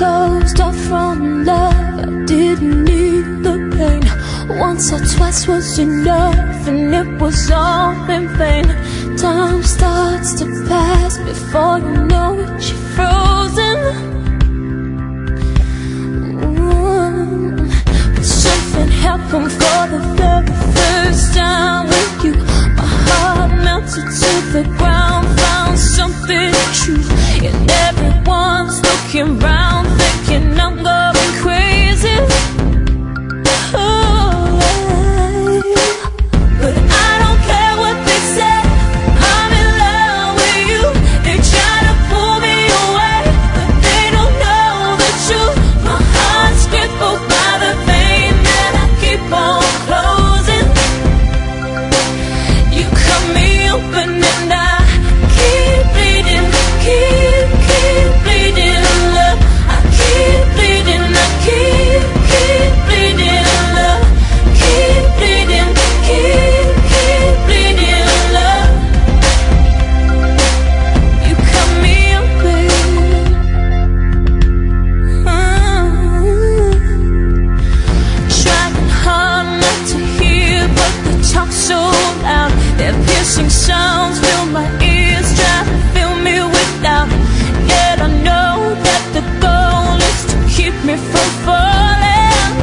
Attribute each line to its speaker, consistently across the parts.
Speaker 1: closed off from love. I didn't need the pain. Once or twice was enough, and it was all in vain. Time starts to pass, before you know it, you're frozen. But something happened for the very first time with you. My heart melted to the ground, found something true. And everyone's looking round, thinking I'm going crazy. But I don't care what they say, I'm in love with you. They try to pull me away, but they don't know the truth. My heart's crippled by the pain that I keep on closing. You cut me open and I keep bleeding, keep bleeding love. I keep bleeding, I keep bleeding love. Keep bleeding, keep bleeding love. You cut me open. Trying hard not to hear, but they talk so loud. Their piercing sounds fill my ears, try to fill me with doubt. Yet I know that the goal is to keep me from falling.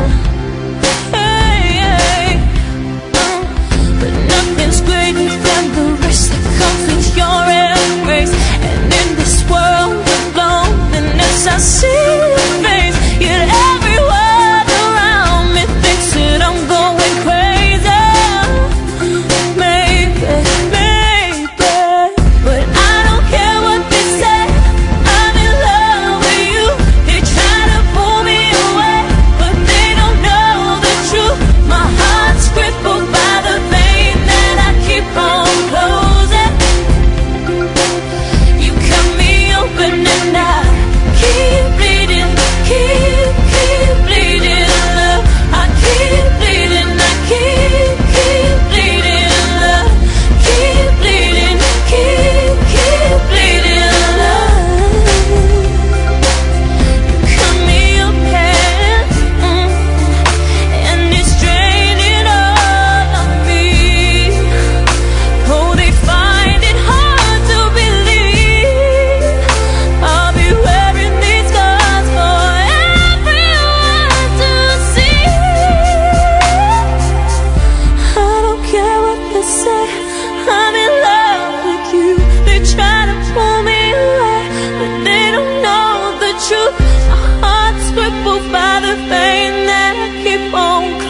Speaker 1: But nothing's greater than the risk that comes with your embrace. And in this world of loneliness, I see your face. Yet everyone around me thinks that I'm going crazy. Maybe, but I don't care what they say, I'm in love with you. They try to pull me away, but they don't know the truth. My heart's crippled by the pain that I keep on closing. You cut me open and I keep bleeding, keep bleeding love. I keep bleeding, I keep bleeding love. Keep bleeding, keep bleeding love. You cut me open, and it's draining all of me. Oh, they find it hard to believe I'll be wearing these scars for everyone to see. I don't care what they say, I'm in love with you. They try to pull me away, but they don't know the truth. My heart's crippled by the pain that I keep on